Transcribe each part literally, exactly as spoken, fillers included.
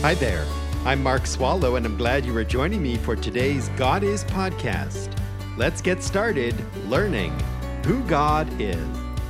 Hi there. I'm Mark Swallow, and I'm glad you are joining me for today's God Is podcast. Let's get started learning who God is.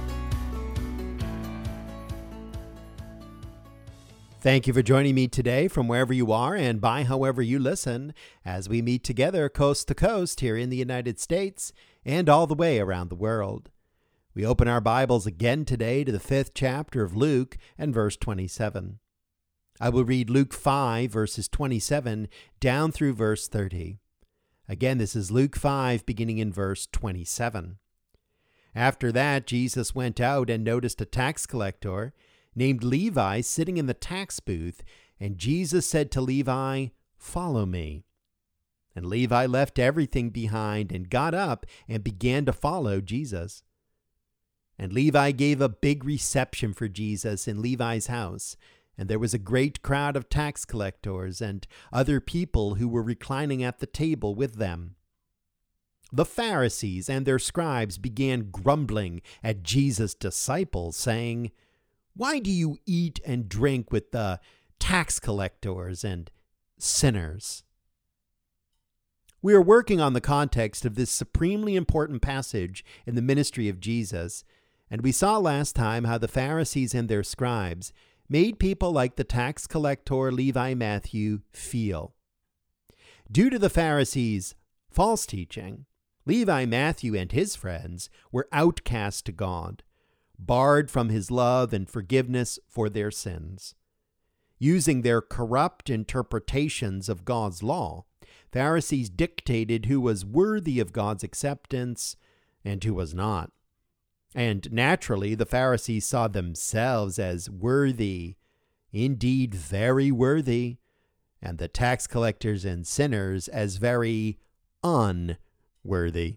Thank you for joining me today from wherever you are and by however you listen as we meet together coast to coast here in the United States and all the way around the world. We open our Bibles again today to the fifth chapter of Luke and verse twenty-seven. I will read Luke five, verses twenty-seven down through verse thirty. Again, this is Luke five, beginning in verse twenty-seven. After that, Jesus went out and noticed a tax collector named Levi sitting in the tax booth, and Jesus said to Levi, "Follow me." And Levi left everything behind and got up and began to follow Jesus. And Levi gave a big reception for Jesus in Levi's house, and there was a great crowd of tax collectors and other people who were reclining at the table with them. The Pharisees and their scribes began grumbling at Jesus' disciples, saying, "Why do you eat and drink with the tax collectors and sinners?" We are working on the context of this supremely important passage in the ministry of Jesus, and we saw last time how the Pharisees and their scribes made people like the tax collector Levi Matthew feel. Due to the Pharisees' false teaching, Levi Matthew and his friends were outcast to God, barred from his love and forgiveness for their sins. Using their corrupt interpretations of God's law, Pharisees dictated who was worthy of God's acceptance and who was not. And naturally, the Pharisees saw themselves as worthy, indeed very worthy, and the tax collectors and sinners as very unworthy.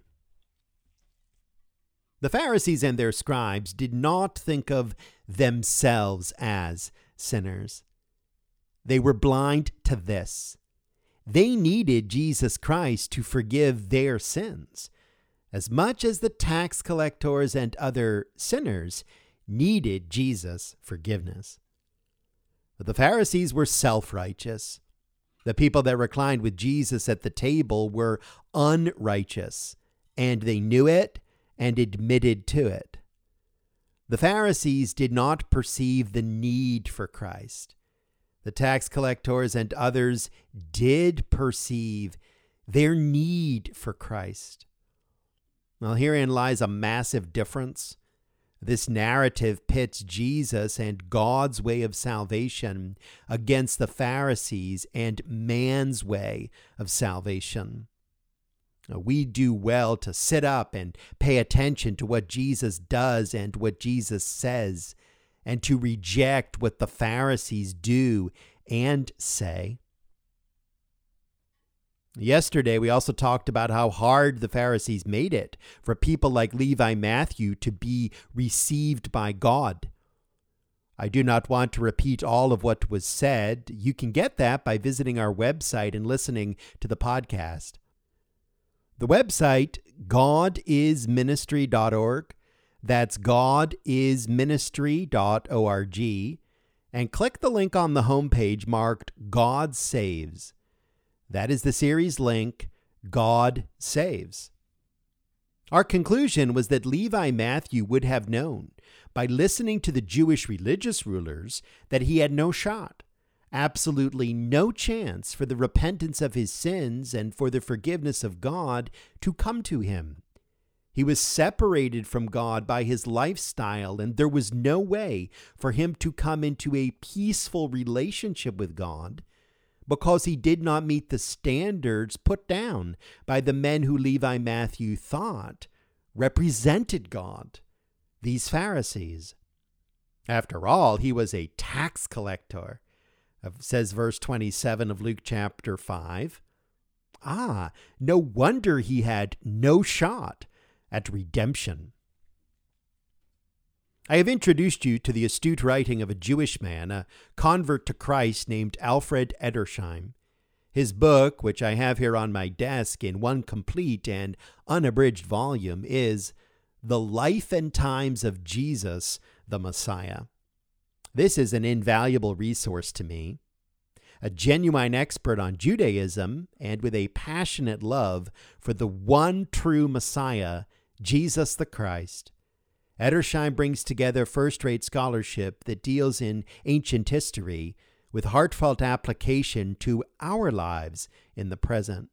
The Pharisees and their scribes did not think of themselves as sinners. They were blind to this. They needed Jesus Christ to forgive their sins, as much as the tax collectors and other sinners needed Jesus' forgiveness. But the Pharisees were self-righteous. The people that reclined with Jesus at the table were unrighteous, and they knew it and admitted to it. The Pharisees did not perceive the need for Christ. The tax collectors and others did perceive their need for Christ. Well, herein lies a massive difference. This narrative pits Jesus and God's way of salvation against the Pharisees and man's way of salvation. We do well to sit up and pay attention to what Jesus does and what Jesus says, and to reject what the Pharisees do and say. Yesterday, we also talked about how hard the Pharisees made it for people like Levi Matthew to be received by God. I do not want to repeat all of what was said. You can get that by visiting our website and listening to the podcast. The website, god is ministry dot org. That's god is ministry dot org. And click the link on the homepage marked God Saves. That is the series link, God Saves. Our conclusion was that Levi Matthew would have known, by listening to the Jewish religious rulers, that he had no shot, absolutely no chance for the repentance of his sins and for the forgiveness of God to come to him. He was separated from God by his lifestyle, and there was no way for him to come into a peaceful relationship with God, because he did not meet the standards put down by the men who Levi Matthew thought represented God, these Pharisees. After all, he was a tax collector, says verse twenty-seven of Luke chapter five. Ah, no wonder he had no shot at redemption. I have introduced you to the astute writing of a Jewish man, a convert to Christ named Alfred Edersheim. His book, which I have here on my desk in one complete and unabridged volume, is The Life and Times of Jesus, the Messiah. This is an invaluable resource to me. a genuine expert on Judaism, and with a passionate love for the one true Messiah, Jesus the Christ. Edersheim brings together first-rate scholarship that deals in ancient history with heartfelt application to our lives in the present.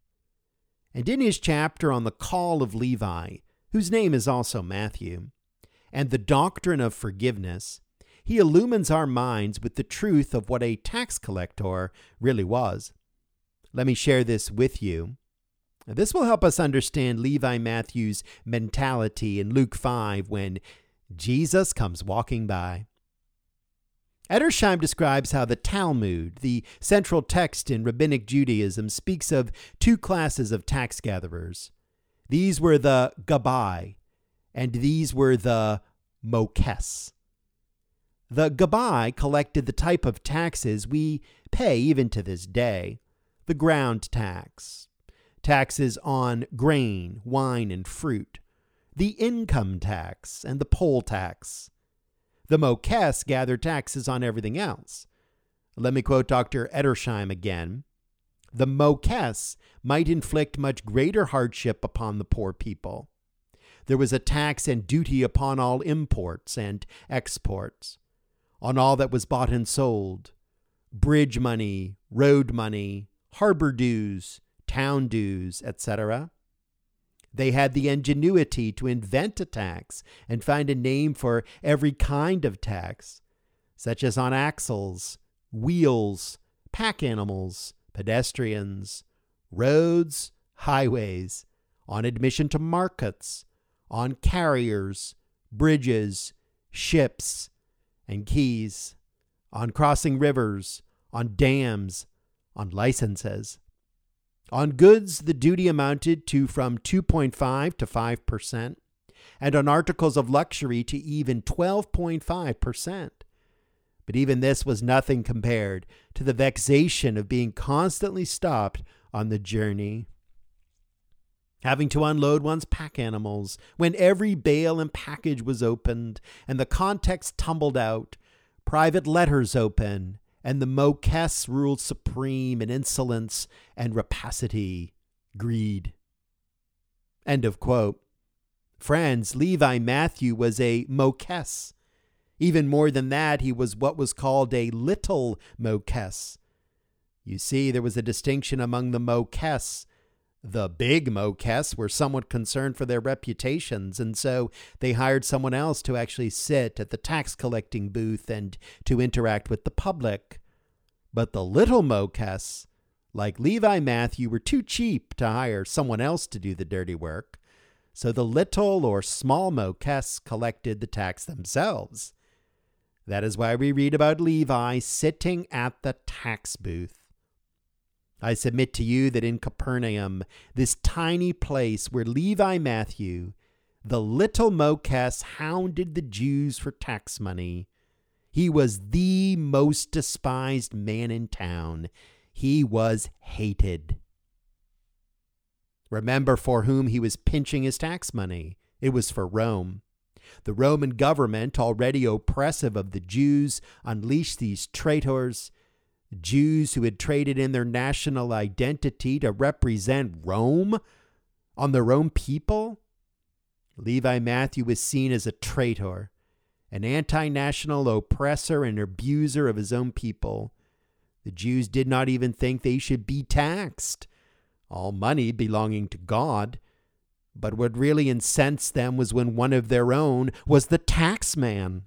And in his chapter on the call of Levi, whose name is also Matthew, and the doctrine of forgiveness, he illumines our minds with the truth of what a tax collector really was. Let me share this with you. This will help us understand Levi Matthew's mentality in Luke five when Jesus comes walking by. Edersheim describes how the Talmud, the central text in Rabbinic Judaism, speaks of two classes of tax gatherers. These were the Gabbai, and these were the Mokes. The Gabbai collected the type of taxes we pay even to this day, the ground tax, taxes on grain, wine, and fruit, the income tax, and the poll tax. The Mokes gathered taxes on everything else. Let me quote Doctor Edersheim again. The Mokes might inflict much greater hardship upon the poor people. There was a tax and duty upon all imports and exports, on all that was bought and sold, bridge money, road money, harbor dues, town dues, et cetera. They had the ingenuity to invent a tax and find a name for every kind of tax, such as on axles, wheels, pack animals, pedestrians, roads, highways, on admission to markets, on carriers, bridges, ships, and quays, on crossing rivers, on dams, on licenses. On goods, the duty amounted to from two point five to five percent, and on articles of luxury to even twelve point five percent. But even this was nothing compared to the vexation of being constantly stopped on the journey, having to unload one's pack animals when every bale and package was opened and the contents tumbled out, private letters open, and the Mokes ruled supreme in insolence and rapacity, greed. End of quote. Friends, Levi Matthew was a Mokes. Even more than that, he was what was called a little Mokes. You see, there was a distinction among the Mokes. The big Mokes were somewhat concerned for their reputations, and so they hired someone else to actually sit at the tax collecting booth and to interact with the public. But the little Mokes, like Levi Matthew, were too cheap to hire someone else to do the dirty work, so the little or small Mokes collected the tax themselves. That is why we read about Levi sitting at the tax booth. I submit to you that in Capernaum, this tiny place where Levi Matthew, the little Mokes, hounded the Jews for tax money, he was the most despised man in town. He was hated. Remember for whom he was pinching his tax money. It was for Rome. The Roman government, already oppressive of the Jews, unleashed these traitors, Jews who had traded in their national identity to represent Rome on their own people. Levi Matthew was seen as a traitor, an anti-national oppressor and abuser of his own people. The Jews did not even think they should be taxed, all money belonging to God. But what really incensed them was when one of their own was the tax man.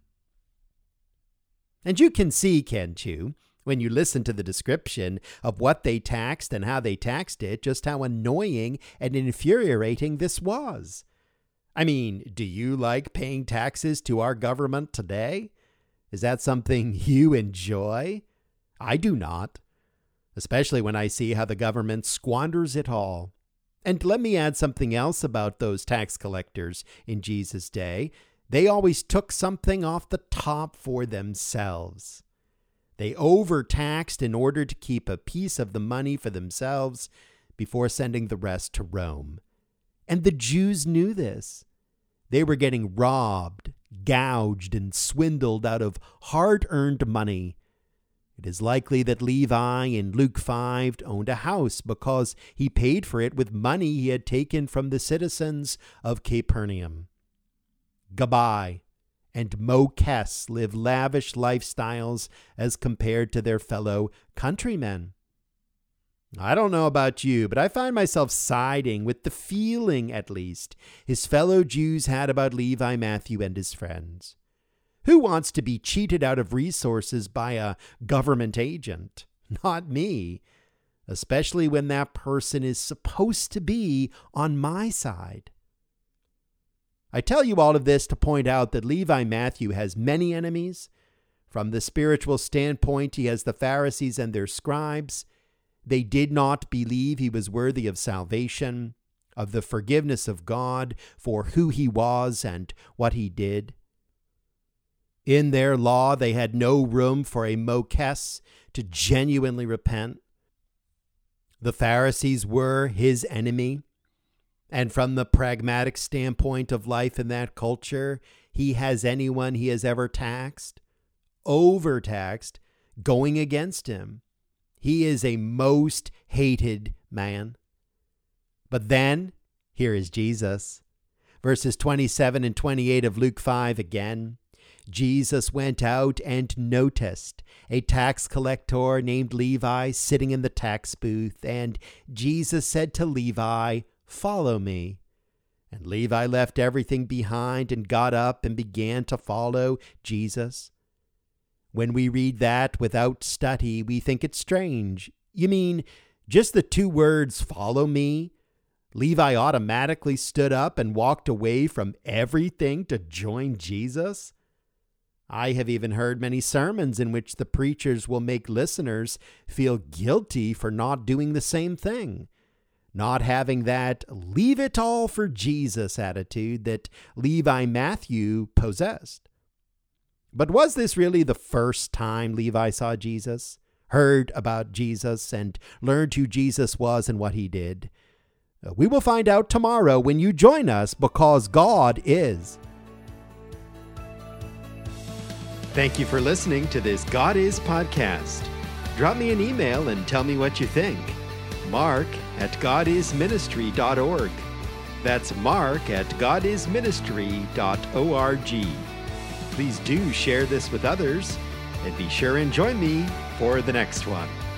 And you can see, can't you, when you listen to the description of what they taxed and how they taxed it, just how annoying and infuriating this was. I mean, do you like paying taxes to our government today? Is that something you enjoy? I do not, especially when I see how the government squanders it all. And let me add something else about those tax collectors in Jesus' day. They always took something off the top for themselves. They overtaxed in order to keep a piece of the money for themselves before sending the rest to Rome. And the Jews knew this. They were getting robbed, gouged, and swindled out of hard-earned money. It is likely that Levi in Luke five owned a house because he paid for it with money he had taken from the citizens of Capernaum. Gabbai and Mokes live lavish lifestyles as compared to their fellow countrymen. I don't know about you, but I find myself siding with the feeling, at least, his fellow Jews had about Levi Matthew and his friends. Who wants to be cheated out of resources by a government agent? Not me, especially when that person is supposed to be on my side. I tell you all of this to point out that Levi Matthew has many enemies. From the spiritual standpoint, he has the Pharisees and their scribes. They did not believe he was worthy of salvation, of the forgiveness of God for who he was and what he did. In their law, they had no room for a Mokes to genuinely repent. The Pharisees were his enemy. And from the pragmatic standpoint of life in that culture, he has anyone he has ever taxed, overtaxed, going against him. He is a most hated man. But then, here is Jesus. Verses twenty-seven and twenty-eight of Luke five again. Jesus went out and noticed a tax collector named Levi sitting in the tax booth, and Jesus said to Levi, "Follow me." And Levi left everything behind and got up and began to follow Jesus. When we read that without study, we think it's strange. You mean just the two words, "follow me"? Levi automatically stood up and walked away from everything to join Jesus? I have even heard many sermons in which the preachers will make listeners feel guilty for not doing the same thing, not having that leave it all for Jesus attitude that Levi Matthew possessed. But was this really the first time Levi saw Jesus, heard about Jesus, and learned who Jesus was and what he did? We will find out tomorrow when you join us, because God is. Thank you for listening to this God Is podcast. Drop me an email and tell me what you think. Mark at god is ministry dot org. That's Mark at god is ministry dot org. Please do share this with others, and be sure and join me for the next one.